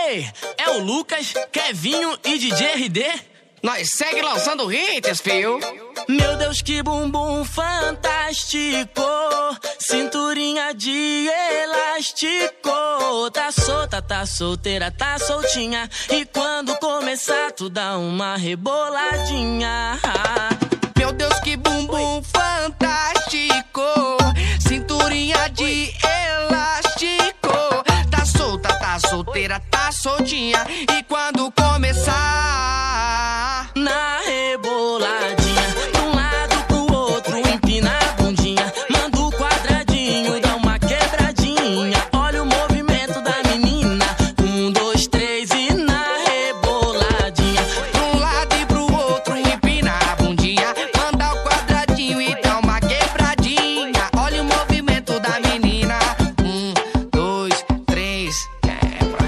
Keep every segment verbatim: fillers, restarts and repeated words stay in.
Ei, é o Lucas, Kevinho e D J R D. Nós segue lançando hits, fio. Meu Deus, que bumbum fantástico, cinturinha de elástico. Tá solta, tá solteira, tá soltinha. E quando começar, tu dá uma reboladinha. Meu Deus, que bumbum fantástico, cinturinha de elástico. Tá solta, tá solteira, tá soltinha. E quando começar, na reboladinha, de um lado pro outro, empina a bundinha, manda o quadradinho, dá uma quebradinha. Olha o movimento da menina, um, dois, três e na reboladinha. de um lado e pro outro, empina a bundinha, manda o quadradinho e dá uma quebradinha. Olha o movimento da menina, um, dois, três, quebra.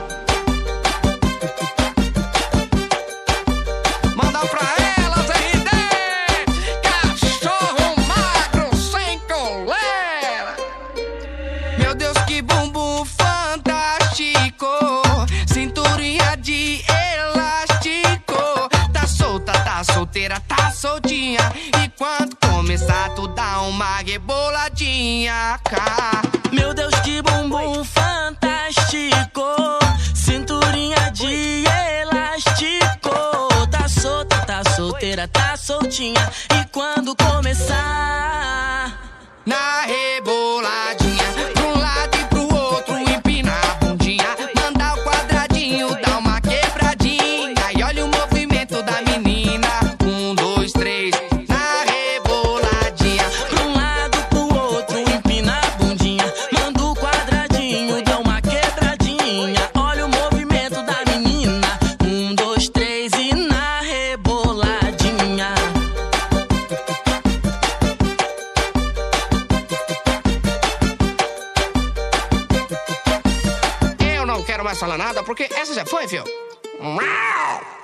Manda pra elas, R D, cachorro magro sem coleira. Meu Deus, que bumbum fantástico, cinturinha de elástico. Tá solta, tá solteira, tá soltinha. E quando começar, tu dá uma reboladinha, cá. Meu Deus, que bumbum fantástico, cinturinha de elástico. Tá solta, tá solteira, tá soltinha. E quando começar, Na reboladinha, pra um lado e pro outro, empina a bundinha, manda o quadradinho, dá uma quebradinha. E olha o movimento da menina, um, dois, três, na reboladinha. pra um lado pro outro, empina a bundinha, manda o quadradinho, dá uma quebradinha. Olha o movimento da menina, um, dois, três e na reboladinha. Eu não quero mais falar nada, porque essa já foi, fio. Uau!